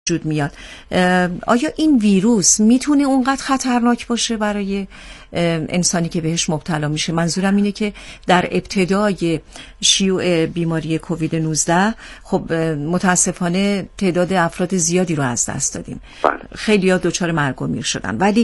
وجود میاد. آیا این ویروس میتونه اونقدر خطرناک باشه برای انسانی که بهش مبتلا میشه؟ منظورم اینه که در ابتدای شیوع بیماری کووید 19 خب متاسفانه تعداد افراد زیادی رو از دست دادیم. خیلی‌ها دچار مرگ و میر شدن، ولی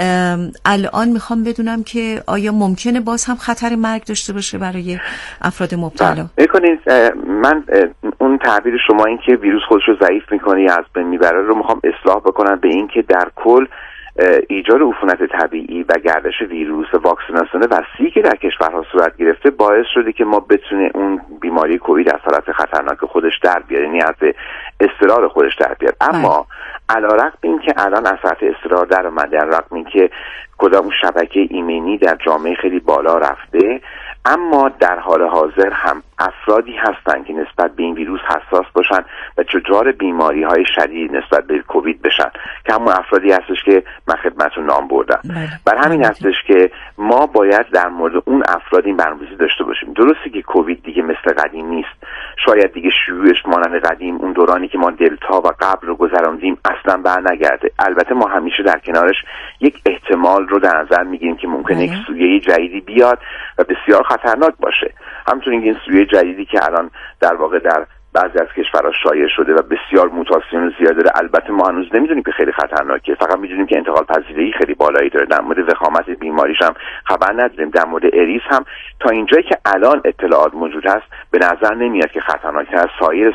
الان میخوام بدونم که آیا ممکنه باز هم خطر مرگ داشته باشه برای افراد مبتلا؟ بکنید من اون تعبیر شما این که ویروس خودش رو ضعیف میکنه یا از بین میبره رو میخوام اصلاح بکنم به این که در کل ایجاد عفونت طبیعی و گردش ویروس واکسیناسیون وسیعی که در کشورها صورت گرفته باعث شده که ما بتونه اون بیماری کووید از حالت خطرناک خودش در بیاره، یعنی از اضطرار خودش در بیاره. اما علیرغم این که الان از سطح اضطرار در اومده، علیرغم این که کدام شبکه ایمنی در جامعه خیلی بالا رفته، اما در حال حاضر هم افرادی هستن که نسبت به این ویروس حساس باشن و دچار بیماری‌های شدید نسبت به کووید بشن، که همون افرادی هستش که من خدمتتون نام بردم. بر همین هستش که ما باید در مورد اون افراد این برنامه‌ریزی داشته باشیم. درسته که کووید دیگه مثل قدیم نیست، شاید دیگه شیوعش مانند قدیم، اون دورانی که ما دلتا و قبل رو گذراندیم اصلا برنگرده. البته ما همیشه در کنارش یک احتمال رو در نظر میگیریم که ممکنه یک سویه جدیدی بیاد و بسیار خطرناک باشه. همچنین این سویه جدیدی که الان در واقع در بعضی از کشورها شایع شده و بسیار موتاسیون زیاد داره، البته ما هنوز نمیدونیم که خیلی خطرناکه، فقط میدونیم که انتقال پذیری خیلی بالایی داره. در مورد وخامت بیماریش هم خبر نداریم. در مورد اریس هم تا اینجایی که الان اطلاعات موجود هست به نظر نمیاد که خطرناکتر از سایر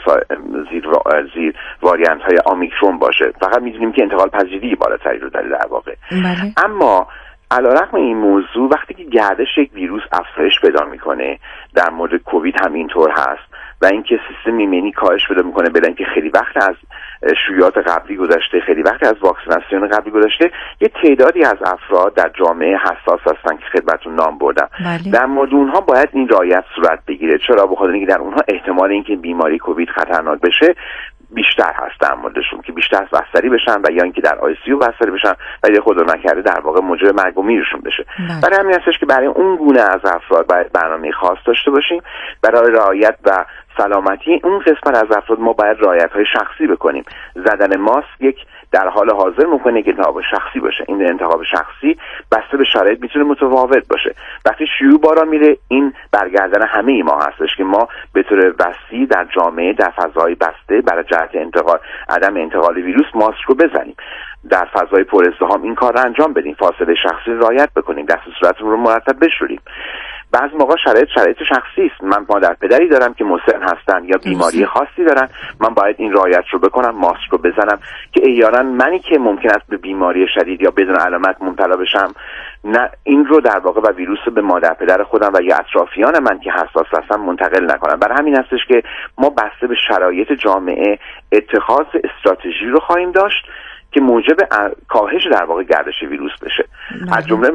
زیر واریانت های اومیکرون باشه، فقط میدونیم که انتقال پذیری بالاتری رو داره در واقع. اما علیرغم این موضوع وقتی که گردش یک ویروس افزایش پیدا میکنه، در مورد کووید هم اینطور هست و اینکه سیستم ایمنی کاهش پیدا میکنه، بلا اینکه خیلی وقت از شیوعات قبلی گذشته، خیلی وقت از واکسیناسیون قبلی گذشته، یه تعدادی از افراد در جامعه حساس هستن که خدمتتون نام بردم. در مورد اونها باید این رعایت صورت بگیره. چرا؟ بخاطر اینکه در اونها احتمال اینکه بیماری کووید خطرناک بشه بیشتر هست در موردشون، که بیشتر بستری بشن و یا اینکه در ICU بستری بشن و یا خدا نکرده در واقع موجب مرگ و میرشون بشه. برای همین هستش که برای اون گونه از افراد باید برنامه خاص داشته باشیم. برای رعایت و سلامتی اون قسمت از افراد ما باید رعایت‌های شخصی بکنیم. زدن ماسک یک در حال حاضر ممکنه که انتخاب شخصی باشه. این انتخاب شخصی بسته به شرایط میتونه متفاوت باشه. وقتی شیوع بالا میره، این برگردن همه ما هستش که ما به طور وسیع در جامعه در فضای بسته برای جهت انتقال عدم انتقال ویروس ماسک رو بزنیم. در فضای پر ازدحام این کار رو انجام بدیم. فاصله شخصی رعایت بکنیم. دست و صورتمون رو مرتب بشوریم. بعضی موقع شرایط شخصی است. من مادر پدری دارم که مسن هستن یا بیماری خاصی دارن، من باید این رعایت رو بکنم، ماسک رو بزنم که احیانا منی که ممکن است به بیماری شدید یا بدون علامت مبتلا بشم، نه این رو در واقع و ویروس رو به مادر پدر خودم و یا اطرافیان من که حساس هستن منتقل نکنم. برای همین هستش که ما بسته به شرایط جامعه اتخاذ استراتژی رو خواهیم داشت که موجب کاهش در واقع گردش ویروس بشه. از جمله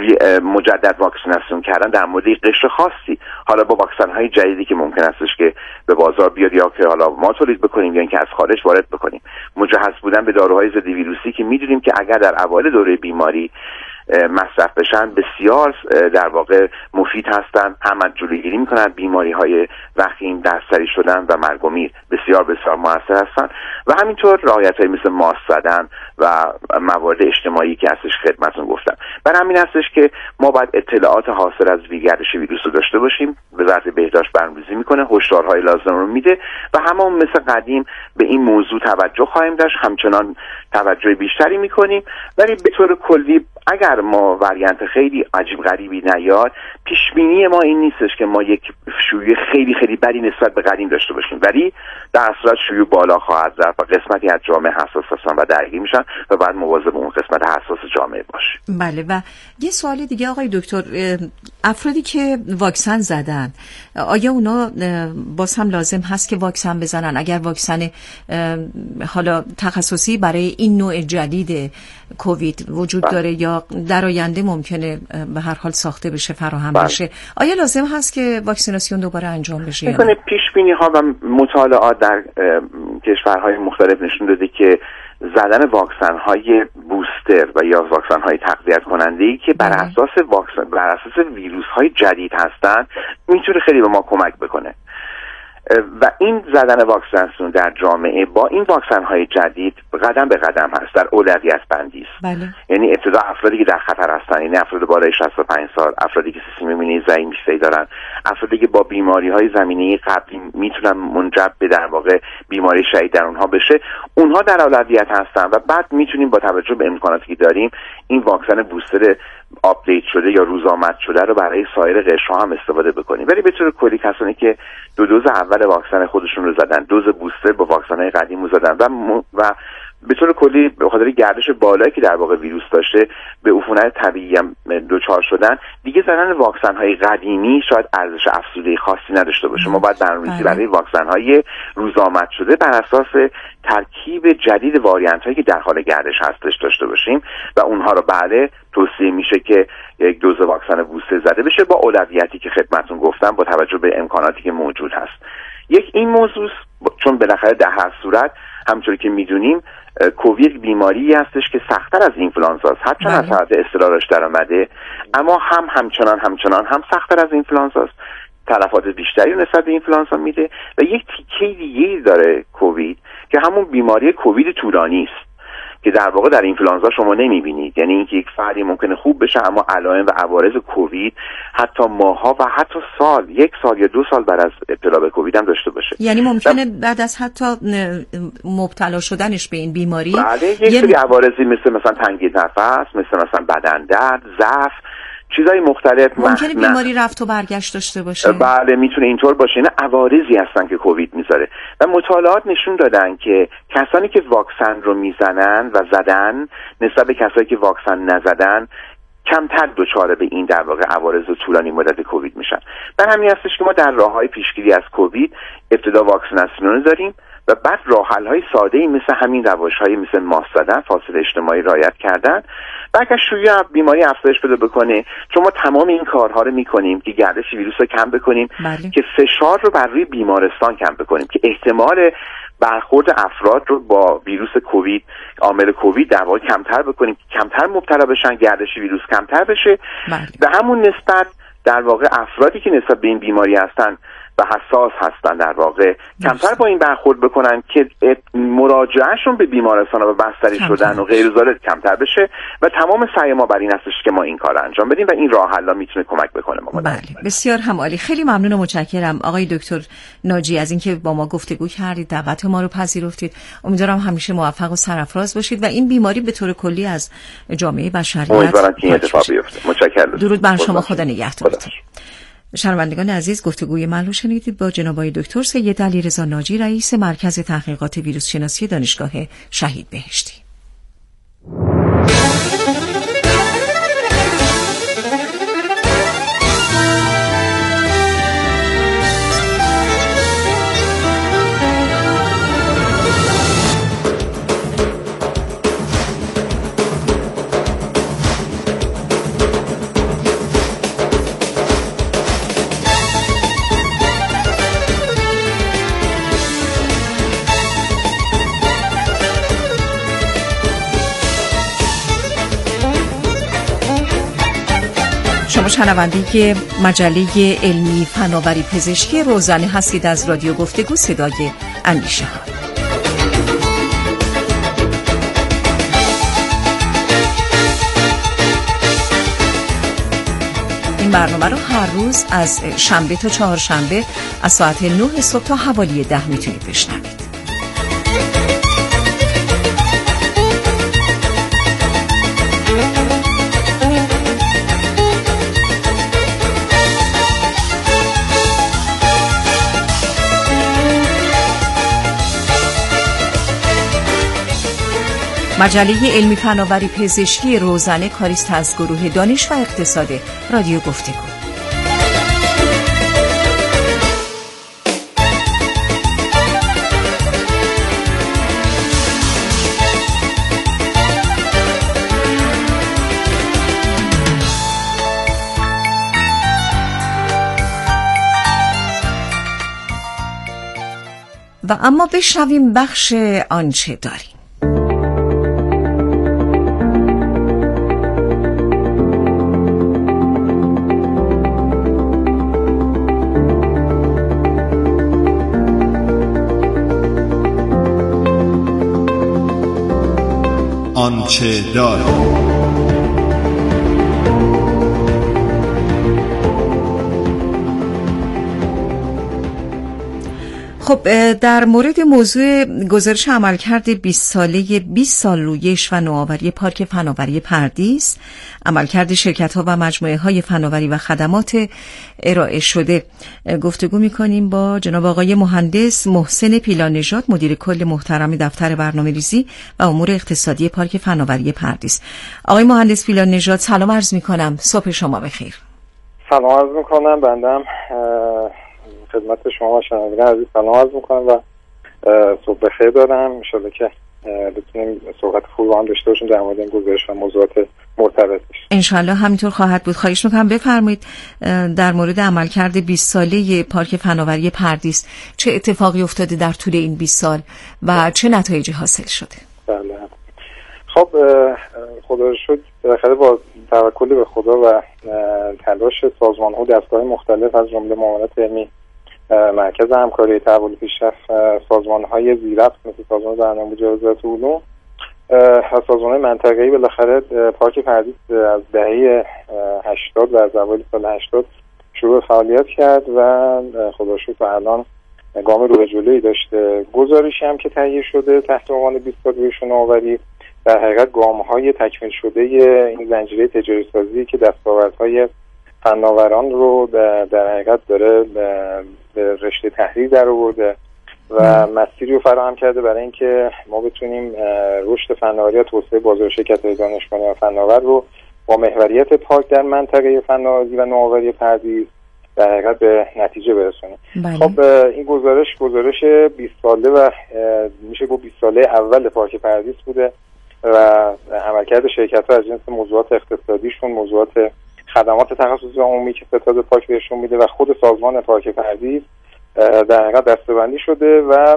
مجدد واکسیناسیون کردن در مورد قشر خاصی، حالا با واکسن های جدیدی که ممکن استش که به بازار بیاد یا که حالا ما تولید بکنیم یا اینکه از خارج وارد بکنیم. مجهز بودن به داروهای ضد ویروسی که میدونیم که اگر در اوایل دوره بیماری مصرف بشن بسیار در واقع مفید هستن، هم جلوگیری میکنن بیماری های وخیم، دستری شدن و مرگ و میر، بسیار بسیار موثر هستن. و همینطور رعایت های مثل ماسک زدن و موارد اجتماعی که هستش خدمتتون گفتم. برای همین هستش که ما باید اطلاعات حاصل از گردش ویروس رو داشته باشیم. وزارت بهداشت برنامه‌ریزی میکنه، هشدارهای لازم رو میده و همون مثل قدیم به این موضوع توجه خواهیم داشت، همچنان توجه بیشتری میکنیم. ولی به طور کلی اگر ما واریانت خیلی عجیب غریبی نیاد، پیش بینی ما این نیستش که ما یک شیوع خیلی خیلی بدی نسبت به قدیم داشته باشیم، ولی در صورت شیوع بالا خواهد رفت و قسمتی از جامعه حساس هستن و درگیر میشن و بعد مواظب اون قسمت حساس جامعه باشیم. بله. و یه سوال دیگه آقای دکتر، افرادی که واکسن زدن آیا اونا باز هم لازم هست که واکسن بزنن؟ اگر واکسن حالا تخصصی برای این نوع جدید کووید وجود داره یا در آینده ممکنه به هر حال ساخته بشه، فراهم بشه، آیا لازم هست که واکسیناسیون دوباره انجام بشه؟ میکنه پیش بینی ها و مطالعات در کشورهای مختلف نشون داده که زدن واکسن های بوستر و یا واکسن های تقویت کننده ای که بر اساس ویروس های جدید هستن میتونه خیلی به ما کمک بکنه. و این زدن واکسن در جامعه با این واکسن های جدید قدم به قدم هست، در اولویت بندی است. بله. یعنی ابتدا افرادی که در خطر هستن، یعنی افراد بالای 65 سال، افرادی که سیستم ایمنی ضعیفی دارن، افرادی که با بیماری های زمینه قبلی میتونن منجر به در واقع بیماری شدید در اونها بشه، اونها در اولویت هستن و بعد میتونیم با توجه به امکاناتی که داریم این واکسن بوستر آپدیت شده یا روزآمد شده رو برای سایر قشرها هم استفاده بکنیم. ولی به طور کلی کسانی که دوز اول واکسن خودشون رو زدن، دوز بوستر با واکسن‌های قدیم رو زدن و به طور کلی به خاطر گردش بالایی که در واقع ویروس داشته به عفونت طبیعی هم دچار شدن، دیگه زدن واکسن‌های قدیمی شاید ارزش افزوده خاصی نداشته باشه. ما باید برنامه‌ریزی برای واکسن‌های روزآمد شده بر اساس ترکیب جدید واریانت‌هایی که در حال گردش هستش داشته باشیم و اونها رو بله توصیه میشه که یک دوز واکسن بوستر زده بشه با اولویتی که خدمتتون گفتم با توجه به امکاناتی که موجود هست. یک این موضوع، چون بالاخره در هر صورت همونطوری که میدونیم کووید بیماری هستش که سخت‌تر از اینفلوئانزا است، هرچند از حد اصرارش در آمده، اما همچنان هم سخت‌تر از اینفلوئانزا است. تلفات بیشتری نسبت به اینفلوئانزا میده و یک تیکه دیگه داره کووید که همون بیماری کووید طولانی است که در واقع در اینفلوئانزا شما نمیبینید. یعنی اینکه یک فردی ممکنه خوب بشه اما علائم و عوارض کووید حتی ماها و حتی سال، 1 سال یا 2 سال بعد از ابتلا به کووید هم داشته باشه. یعنی ممکنه بعد از حتی مبتلا شدنش به این بیماری بله یک سری عوارضی مثلا تنگی نفس، مثلا بدن درد، ضعف، چیزای مختلف ممکنه بیماری رفت و برگشت داشته باشه. بله میتونه اینطور باشه. اینا عوارضی هستن که کووید میذاره و مطالعات نشون دادن که کسانی که واکسن رو میزنن و زدن نسبت به کسانی که واکسن نزدن کمتر دچار به این در واقع عوارض طولانی مدت کووید میشن. به همین هستش که ما در راههای پیشگیری از کووید ابتدا واکسیناسیون رو داریم و بعد راه‌حل‌های ساده‌ای مثل همین روش‌های مثل ماسک زدن، فاصله اجتماعی رعایت کردن و اگر شیوع بیماری افزایش پیدا بکنه، چون ما تمام این کارها رو می‌کنیم که گردش ویروس رو کم بکنیم، که فشار رو بر روی بیمارستان کم بکنیم، که احتمال برخورد افراد رو با ویروس کووید، عامل کووید در واقع کمتر بکنیم، کمتر مبتلا بشن، گردش ویروس کمتر بشه. به همون نسبت در واقع افرادی که نسبت به این بیماری هستن و حساس هستن در واقع کمتر با این برخورد بکنن که مراجعهشون به بیمارستان و بستری شدن و غیر ذالک کمتر بشه و تمام سعی ما بر این هستش که ما این کار رو انجام بدیم و این راه حل میتونه کمک بکنه ما. بله بسیار هم عالی. خیلی ممنون و متشکرم آقای دکتر ناجی از اینکه با ما گفتگو کردید، دعوت ما رو پذیرفتید. امیدوارم همیشه موفق و سرافراز باشید و این بیماری به طور کلی از جامعه بشریت امیدوارم که این اتفاق بیفته. متشکرم. درود بر شما، خدا نگهدارتون. شنوندگان عزیز، گفتگوی من رو شنیدید با جناب آقای دکتر سید علیرضا ناجی، رئیس مرکز تحقیقات ویروس شناسی دانشگاه شهید بهشتی. شنونده مجله علمی فناوری پزشکی روزانه هستید از رادیو گفتگو صدای اندیشه ها. این برنامه رو هر روز از شنبه تا چهارشنبه از ساعت 9 صبح تا حوالی 10 میتونید بشنوید. مجله علمی فناوری پزشکی روزانه کاری است از گروه دانش و اقتصاد رادیو گفتگو. و اما بشنویم بخش آنچه داریم. آنچه دارد. خب در مورد موضوع گزارش عملکرد 20 ساله 20 سال رویش و نوآوری پارک فناوری پردیس، عملکرد شرکت‌ها و مجموعه‌های فناوری و خدمات ارائه شده گفتگو می‌کنیم با جناب آقای مهندس محسن پیلانژاد، مدیر کل محترم دفتر برنامه‌ریزی و امور اقتصادی پارک فناوری پردیس. آقای مهندس پیلانژاد، سلام عرض می‌کنم. صبح شما بخیر. سلام عرض می‌کنم. بنده خدمت شما و شنوندگان عزیز سلام عرض میکنم و صبح بخیر دارم. ان شاءالله که بتونیم صحبت خوبی با هم داشته باشیم در مورد این گزارش و موضوعات مرتبطش. ان شاءالله همینطور خواهد بود. خواهش میکنم بفرمایید در مورد عملکرد 20 ساله پارک فناوری پردیس چه اتفاقی افتاده در طول این 20 سال و چه نتایجی حاصل شده؟ بله. خب خدا رو شکر بالاخره با توکل به خدا و تلاش سازمان‌ها و دستگاه‌های مختلف از جمله معاونت علمی، مرکز همکاری تحول پیشرفت، سازمان‌های زیربط مثل سازمان برنامه‌ریزی وزارت علوم و سازمان‌های منطقه‌ای بالاخره پارک پردیس از دهه 80 و از اوایل سال 80 شروع فعالیت کرد و خدا رو شکر الان گام رو به جلویی داشته. گزارشی هم که تهیه شده تحت عنوان 20 سال رویش و نوآوری در حقیقت گام‌های تکمیل شده این زنجیره تجاری سازی که دستاوردهای فناوران رو در حقیقت داره به رشته تحریر در آورده و مسیری رو فراهم کرده برای اینکه ما بتونیم رشد فناوری و توسعه بازار شرکت‌های دانشمند و فناور رو با محوریت پارک در منطقه فناوری و نوآوری پردیس در حقیقت به نتیجه برسونیم. خب این گزارش 20 ساله و میشه گفت 20 ساله اول پارک پردیس بوده و عملکرد شرکت‌ها از جنس موضوعات اقتصادیشون، موضوعات خدمات تخصصی و عمومی که ستاد پارک بهشون میده و خود سازمان پارک پردیس در حقیقت دسته‌بندی شده و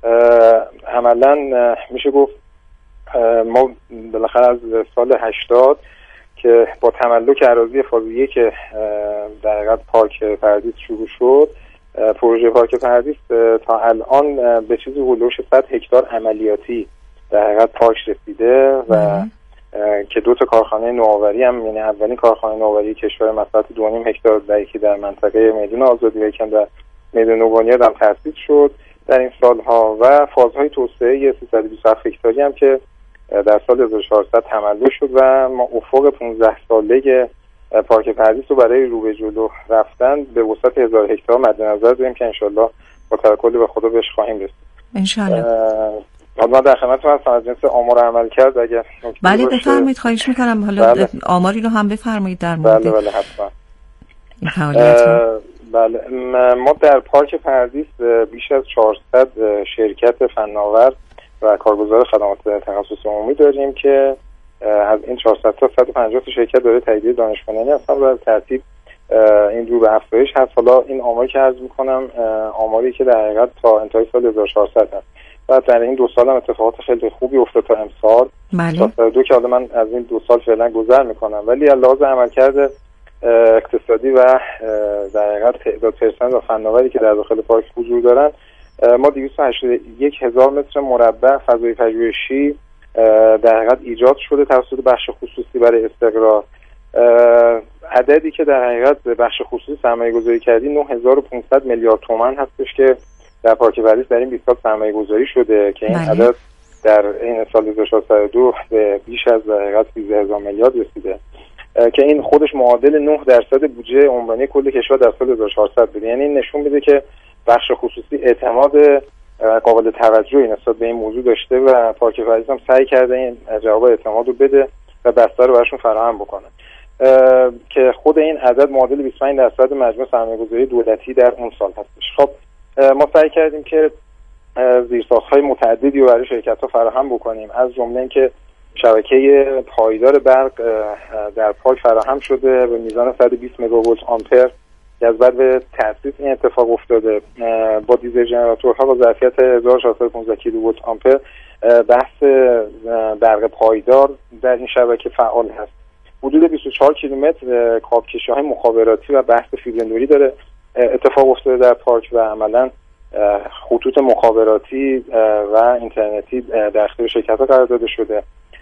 عملاً میشه گفت ما بالاخره از سال 80 که با تملک اراضی فاز 1 که در حقیقت پارک پردیس شروع شد، پروژه پارک پردیس تا الان به چیزی هولوش 100 هکتار عملیاتی در حقیقت پارک رسیده و که 2 کارخانه نوآوری هم، یعنی اولین کارخانه نوآوری کشور مساحت 2.5 هکتار در یکی در منطقه میدان آزادی و یکم در میدان نوبنیاد هم تأسیس شد در این سالها و فازهای توسعه 327 هکتاری هم که در سال 1400 تمدید شد و ما افق 15 ساله پارک پردیس رو برای رو به جلو رفتن به وسعت 1000 هکتار مد نظر داریم که انشالله با توکل به خدا بهش خواهیم رسید انشالله. حالا در خدمتتون هستم از جنس آمار عمل کرد اگر بله بفرمایید. خواهش میکنم حالا بله. آماری رو هم بفرمایید در مورد بله حتما این فعالیت. بله ما در پارک پردیس بیش از 400 شرکت فناور و کارگزار خدمات تخصص عمومی داریم که از این 400 تا 150 شرکت داره تایید دانشمندانی هستن و ترتیب این رو به افزایش هست. حالا این آماری که عرض میکنم آماری که در حقیقت تا انتهای سال 1400 هست و در این 2 سال هم اتفاقات خیلی خوبی افتاد تا امسال. بله. تا 2 که حالا من از این 2 سال فعلا گذر میکنم ولی از لحاظ عملکرد اقتصادی و در حقیقت تعداد پرسنل و فناوری که در داخل پارک حضور دارن ما 281,000 متر مربع فضای پژوهشی در حقیقت ایجاد شده توسط بخش خصوصی برای استقرار. عددی که در حقیقت بخش خصوصی سرمایه گذاری کردی 9500 میلیارد تومان هستش که در پارک پردیس در این 20 سال سرمایه گذاری شده که این عدد در این سال 2002 به بیش از در حقیقت 13000 میلیارد رسیده که این خودش معادل 9% بودجه عمرانی کل کشور در سال 1400 بود. یعنی این نشون میده که بخش خصوصی اعتماد قابل توجهی نسبت به این موضوع داشته و پارک پردیس هم سعی کرده این جواب اعتماد رو بده و بستر رو براشون فراهم بکنه که خود این عدد معادل 25% مجموع سرمایه‌گذاری دولتی در اون سال هستش. خب ما سعی کردیم که زیرساخت‌های متعددی رو برای شرکت‌ها فراهم بکنیم، از جمله اینکه شبکه پایدار برق در پارک فراهم شده به میزان 120 مگاوولت آمپر که از بعد به تأسیس این اتفاق افتاده با دیزل ژنراتورها با ظرفیت 1415 کیلووات آمپر. بحث برق پایدار در این شبکه فعال هست. حدود 24 کیلومتر کابکشی‌های مخابراتی و بحث فیبرندوری داره اتفاق افتاده در پارک و عملاً خطوط مخابراتی و اینترنتی در اختیار شرکت‌ها قرار داده شده.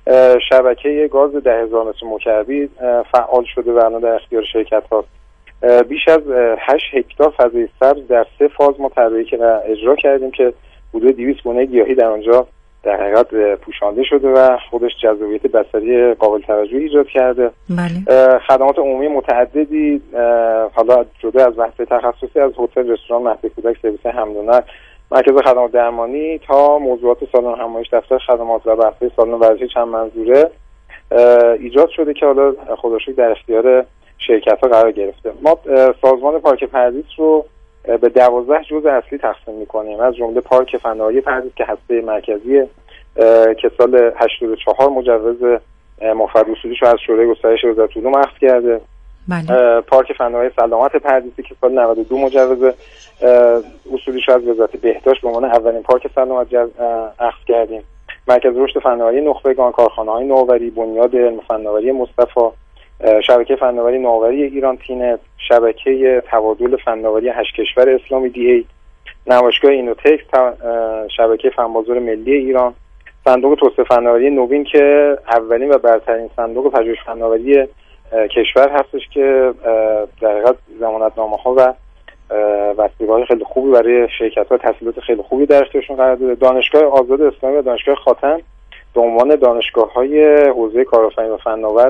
شبکه گاز 10,000 متر مکعبی فعال شده و الان در اختیار شرکت هاست. بیش از 8 هکتار فضای سبز در 3 فاز ما طراحی و اجرا کردیم که حدود 200 گونه گیاهی در آنجا در حقیقت پوشانده شده و خودش جذابیت بصری قابل توجهی ایجاد کرده. بله. خدمات عمومی متعددی، حالا جدا از بحث تخصصی، از هتل، رستوران، مهد کودک، سرویس حمل و نقل، مرکز خدمات درمانی تا موضوعات سالن همایش، دفتر خدمات و بحث سالن ورزشی چند منظوره ایجاد شده که حالا خدا رو شکر در اختیار شرکت‌ها قرار گرفته. ما سازمان پارک پردیس رو به 12 جزء اصلی تقسیم می‌کنیم، از جمله پارک فناوری پردیس که هسته مرکزیه که سال 84 مجوز مفاد اصولیش رو از شورای گسترش وزارت علوم اخذ کرده. بله. پارک فناوری سلامت پردیسی که سال 92 مجوز اصولیش رو از وزارت بهداشت به عنوان اولین پارک سلامت اخذ کردیم. مرکز رشد فناوری نخبگان، کارخانه‌های نوآوری، بنیاد علم فناوری مصطفی، شبکه فناوری نوآوری ایران تینت، شبکه تبادل فناوری 8 کشور اسلامی دی، نمایشگاه اینوتکس، شبکه فنبازار ملی ایران، صندوق توسعه فناوری نوین که اولین و برترین صندوق پژوهش فناوری کشور هستش که در حقیقت ضمانتنامه‌ها و وثیقه‌های خیلی خوبی برای شرکت‌ها، تسهیلات خیلی خوبی در اختیارشون قرار داده. دانشگاه آزاد اسلامی و دانشگاه خاتم به عنوان دانشگاه‌های حوزه کارآفرینی و فناور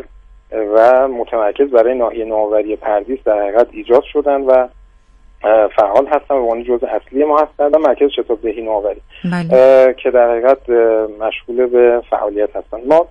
و متمرکز برای ناحیه نوآوری پردیس در حقیقت ایجاد شدن و فعال هستن و اون جزء اصلی ما هستن و مرکز شتابدهی نوآوری که در حقیقت مشغول به فعالیت هستن. ما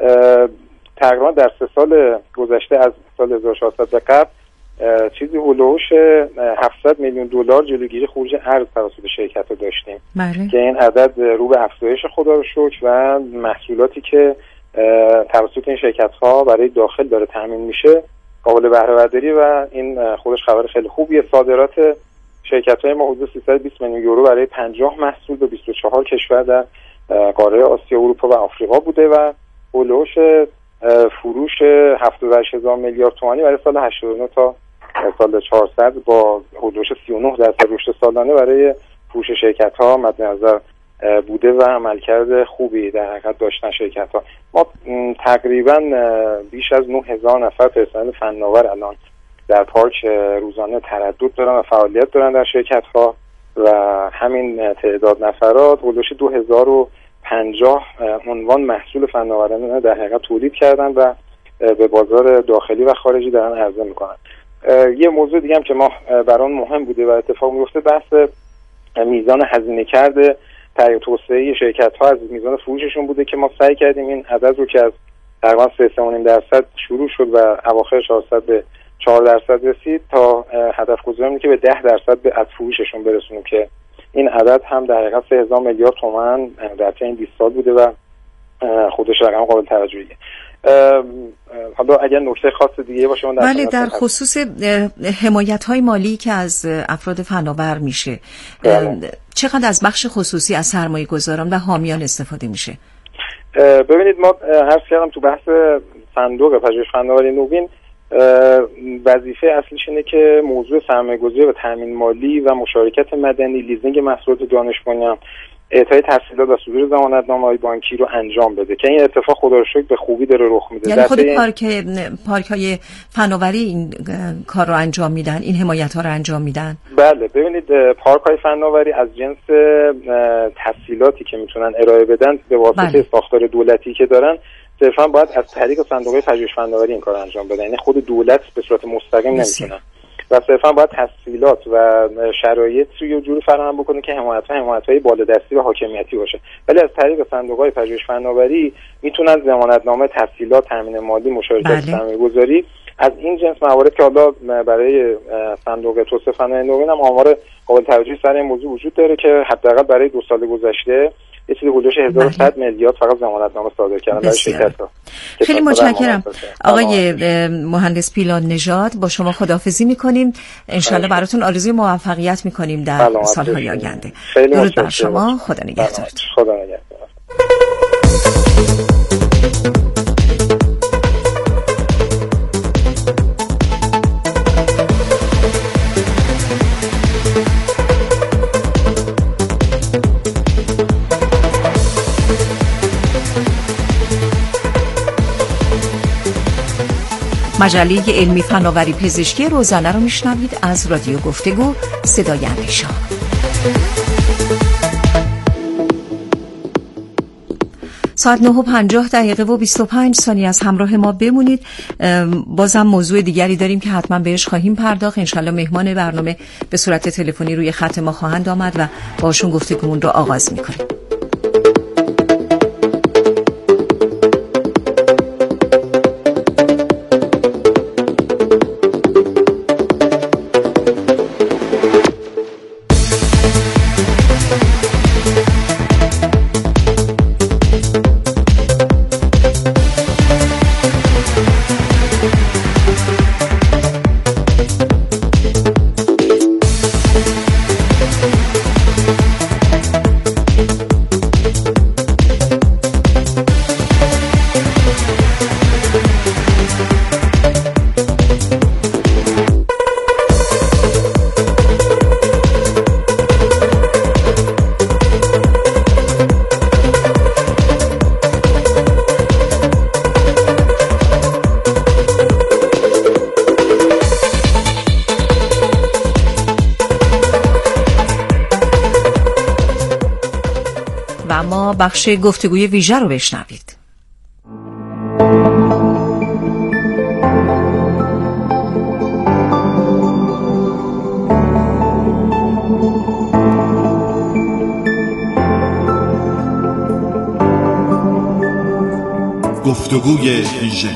تقریبا در 3 سال گذشته از سال 1400 به قبل چیزی هولوش 700 میلیون دلار جلوگیری خروج ارز توسط شرکت‌ها داشتیم. بله. که این عدد رو به افزایش خدا رو شکر و محصولاتی که توسط این شرکت‌ها برای داخل داره تامین میشه قابل بهره برداری و این خودش خبر خیلی خوبیه. صادرات شرکت‌های ما حدود 320 میلیون یورو برای 50 محصول به 24 کشور در قاره آسیا، اروپا و آفریقا بوده و هولوش فروش 78,000 میلیارد تومانی برای سال 89 تا سال 400 با هولوش 39% رشد سالانه برای فروش شرکت‌ها مد نظر بوده و عملکرد خوبی در حقیقت داشتن شرکت‌ها. ما تقریبا بیش از 9,000 نفر پرسنل فناور الان در پارک روزانه تردد دارن و فعالیت دارن در شرکت‌ها و همین تعداد نفرات حدود 2050 عنوان محصول فناورانه در حقیقت تولید کردن و به بازار داخلی و خارجی دارن عرضه میکنن. یه موضوع دیگه هم که ما برام مهم بوده و اتفاق میفته بحث میزان هزینه کرده تغییر توسعه شرکت‌ها از میزان فروششون بوده که ما سعی کردیم این عدد رو که از تقریبا 3.5% شروع شد و اواخر 400 به 4% رسید تا هدف گذاریم که به 10% از فروششون برسونیم که این عدد هم در حقیقت 3,000 میلیارد تومان در طی این 20 سال بوده و خودش رقم قابل توجهیه. حالا اگر نکته خاص دیگه باشه من بله در خصوص حمایت‌های مالی که از افراد فناور میشه چقدر از بخش خصوصی از سرمایه‌گذاران و حامیان استفاده میشه؟ ببینید ما عرض کردم تو بحث صندوق پژوهش فناوری نوین وظیفه اصلیش اینه که موضوع سرمایه‌گذاری و تامین مالی و مشارکت مدنی، لیزینگ محصولات دانش بنیان، اعطای تحصیلات و صدور ضمانتنامه‌های بانکی رو انجام بده که این اتفاق خدا رو شکر به خوبی داره رخ میده. یعنی خود پارک‌های فناوری این کار رو انجام میدن، این حمایت‌ها رو انجام میدن؟ بله ببینید پارک‌های فناوری از جنس تحصیلاتی که میتونن ارائه بدن به واسطه ساختار دولتی که دارن صرفا باید از طریق صندوق پژوهش فناوری این کار انجام بدن، یعنی خود دولت به صورت مستقیم نمیتونه و صرفا باید تسهیلات و شرایط رو جوری فراهم بکنه که حمایت‌های بالادستی و حاکمیتی باشه، ولی از طریق صندوق‌های پژوهش فناوری میتونن ضمانتنامه، تسهیلات، تامین مالی، مشارکت سرمایه‌گذاری از این جنس موارد که حالا برای صندوق توسعه فناوری نوین هم آمار قابل توجهی سر این موضوع وجود داره که حداقل برای 2 سال گذشته یه چیزی حدود 1100 میلیارد فقط ضمانتنامه صادر کردن برای شرکت‌ها. خیلی متشکرم آقای مهندس پیلان نژاد، با شما خداحافظی می‌کنیم. انشالله براتون آرزوی موفقیت می‌کنیم در سال‌های آینده. درود بر شما، خدا نگهدارتون. خدا نگهدار. مجله علمی فناوری پزشکی روزانه رو میشنوید از رادیو گفتگو صدای اندیشه. ساعت 9:50 و 25 ثانیه از همراه ما بمونید. بازم موضوع دیگری داریم که حتما بهش خواهیم پرداخت. انشالله مهمان برنامه به صورت تلفنی روی خط ما خواهند آمد و باشون گفتگومون رو آغاز میکنیم. بخش گفتگوی ویژه رو بشنوید. گفتگوی ویژه.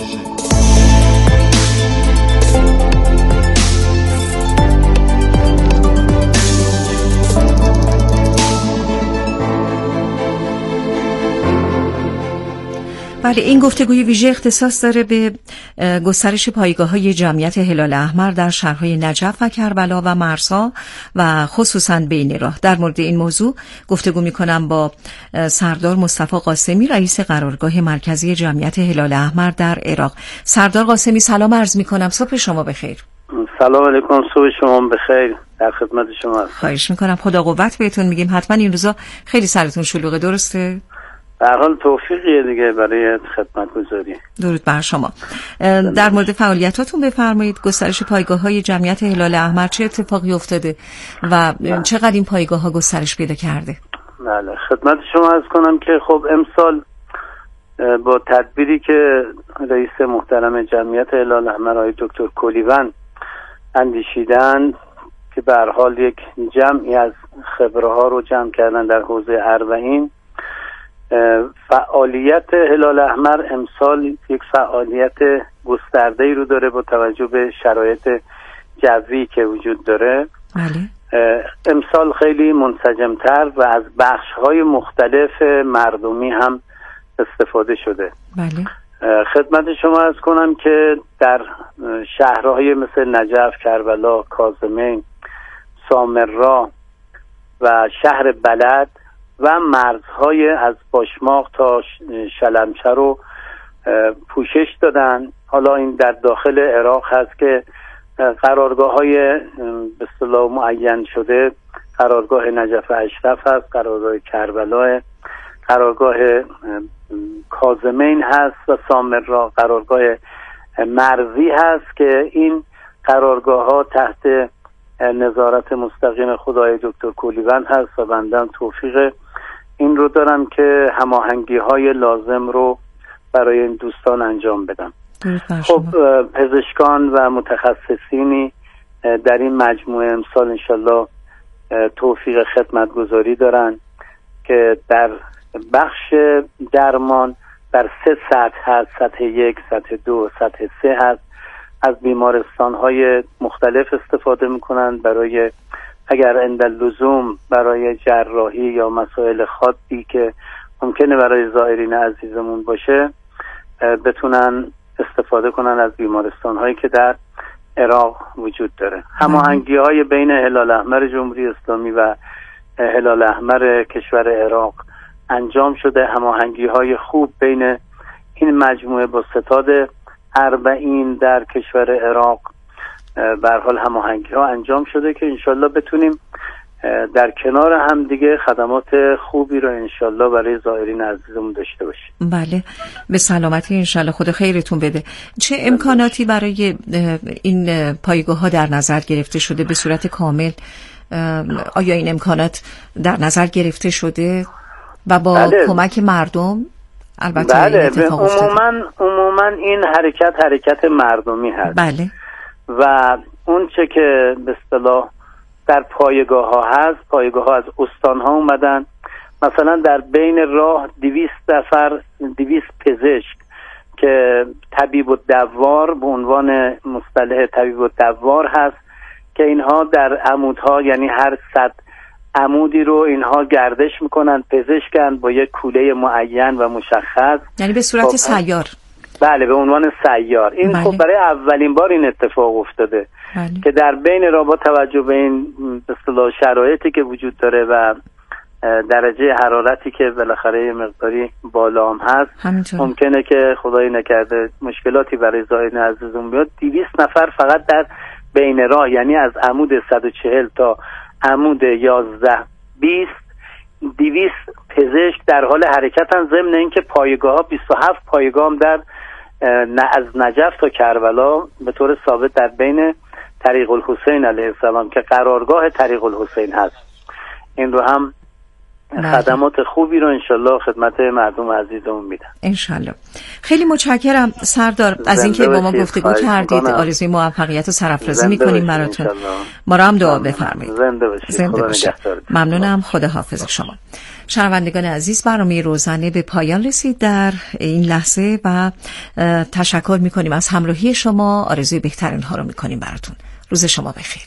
بله، این گفتگوی ویژه اختصاص داره به گسترش پایگاه‌های جمعیت هلال احمر در شهرهای نجف و کربلا و مرزها و خصوصاً بین راه. در مورد این موضوع گفتگو می‌کنم با سردار مصطفی قاسمی، رئیس قرارگاه مرکزی جمعیت هلال احمر در عراق. سردار قاسمی سلام عرض می‌کنم، صبح شما بخیر. سلام علیکم، صبح شما بخیر. در خدمت شما هستم. خواهش می‌کنم، خدا قوت بهتون میگیم. حتما این روزا خیلی سرتون شلوغه، درسته؟ در حال توفیقیه دیگه برای خدمتگزاری. درود بر شما. در مورد فعالیتاتون بفرمایید. گسترش پایگاه‌های جمعیت هلال احمر چه اتفاقی افتاده و چقدر این پایگاه‌ها گسترش پیدا کرده؟ بله، خدمت شما عرض کنم که خب امسال با تدبیری که رئیس محترم جمعیت هلال احمر آقای دکتر کولیون اندیشیدن که به هر حال یک جمعی از خبره‌ها رو جمع کردن در حوزه اربعین، فعالیت هلال احمر امسال یک فعالیت گسترده‌ای رو داره با توجه به شرایط جوی که وجود داره. امسال خیلی منسجم‌تر و از بخش‌های مختلف مردمی هم استفاده شده. بله. خدمت شما عرض کنم که در شهرهای مثل نجف، کربلا، کاظمین، سامرا و شهر بلد و مرزهای از باشماق تا شلمچه رو پوشش دادن. حالا این در داخل عراق هست که قرارگاه‌های به اصطلاح معین شده، قرارگاه نجف اشرف هست، قرارگاه کربلا، قرارگاه کاظمین هست و سامرا قرارگاه مرزی هست که این قرارگاه‌ها تحت نظارت مستقیم خدای دکتر کولیون هست و بنده توفیق این رو دارم که هماهنگی‌های لازم رو برای این دوستان انجام بدم. خب پزشکان و متخصصینی در این مجموعه امسال انشالله توفیق خدمتگزاری دارن که در بخش درمان در 3 سطح هست، سطح 1، سطح 2، سطح 3 هست. از بیمارستان‌های مختلف استفاده می‌کنن برای اگر اندلزوم برای جراحی یا مسائل خاصی که ممکنه برای زائرین عزیزمون باشه بتونن استفاده کنن از بیمارستان‌هایی که در عراق وجود داره. هماهنگی‌های بین هلال احمر جمهوری اسلامی و هلال احمر کشور عراق انجام شده. هماهنگی‌های خوب بین این مجموعه با ستاد اربعین در کشور عراق به هر حال هماهنگی‌ها انجام شده که انشالله بتونیم در کنار هم دیگه خدمات خوبی رو انشالله برای زائرین عزیزمون داشته باشیم. بله، به سلامتی انشالله، خدا خیرتون بده. چه امکاناتی برای این پایگاه ها در نظر گرفته شده به صورت کامل؟ آیا این امکانات در نظر گرفته شده و با بله. کمک مردم؟ البته بله، عموما این حرکت مردمی هست. بله. و اون چه که به اصطلاح در پایگاه ها هست، پایگاه ها از استان ها اومدن، مثلا در بین راه 200 پزشک که طبیب الدوار به عنوان مصطلح طبیب الدوار هست که اینها در عمودها، یعنی هر 100 عمودی رو اینها گردش میکنن، پزشکن با یک کوله معین و مشخص، یعنی به صورت سیار. بله، به عنوان سیار. این بله. خب برای اولین بار این اتفاق افتاده. بله. که در بین راه با توجه به این به اصطلاح شرایطی که وجود داره و درجه حرارتی که بالاخره یه مقداری بالا هم هست، همینطور. ممکنه که خدای نکرده مشکلاتی برای زائرین عزیزمون بیاد. 200 نفر فقط در بین راه، یعنی از عمود 140 تا عمود 11-20 200 پزشک در حال حرکتن، ضمن اینکه پایگاه ها 27 پایگاه هم در از نجف تا کربلا به طور ثابت در بین طریق الحسین علیه السلام که قرارگاه طریق الحسین هست. این رو هم خدمات خوبی رو انشالله خدمت مردم عزیزمون میدن انشالله. خیلی متشکرم سردار از اینکه با ما گفتگو کردید. آرزوی موفقیت و سرافرازی میکنیم براتون. ما رو هم دعا بفرمایید. زنده باشید. ممنونم. خدا حافظ شما. شنوندگان عزیز، برنامه روزانه به پایان رسید در این لحظه و تشکر میکنیم از همراهی شما. آرزوی بهترین ها رو میکنیم براتون. روز شما بخیر.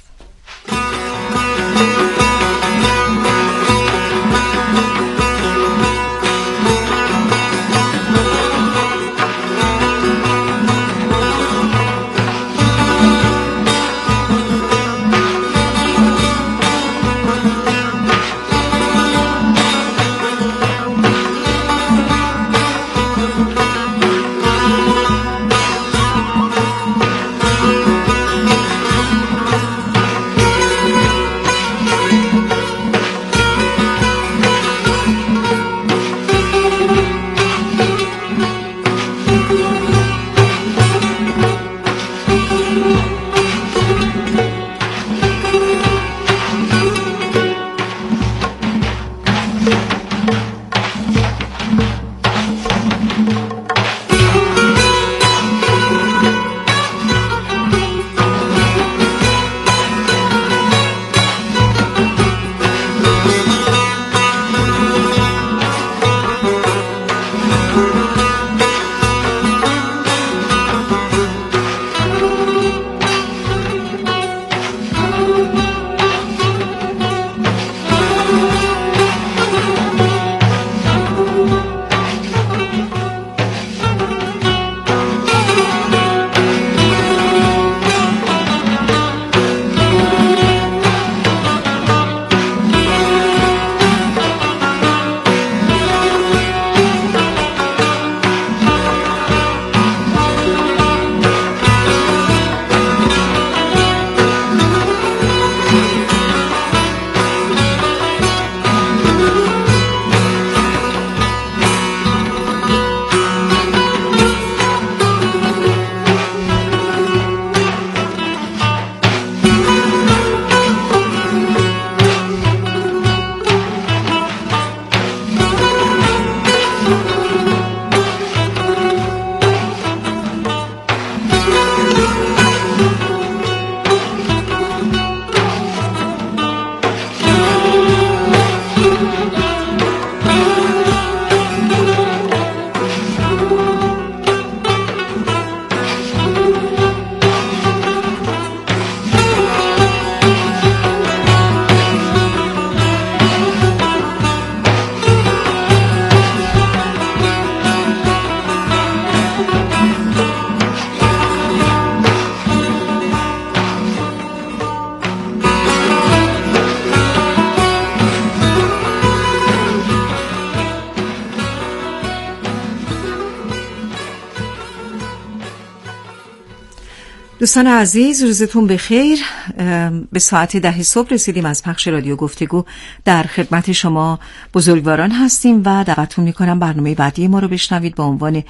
دوستان عزیز، روزتون بخیر. به ساعت 10 صبح رسیدیم از پخش رادیو گفتگو. در خدمت شما بزرگواران هستیم و دعوتتون میکنم برنامه بعدی ما رو بشنوید با عنوان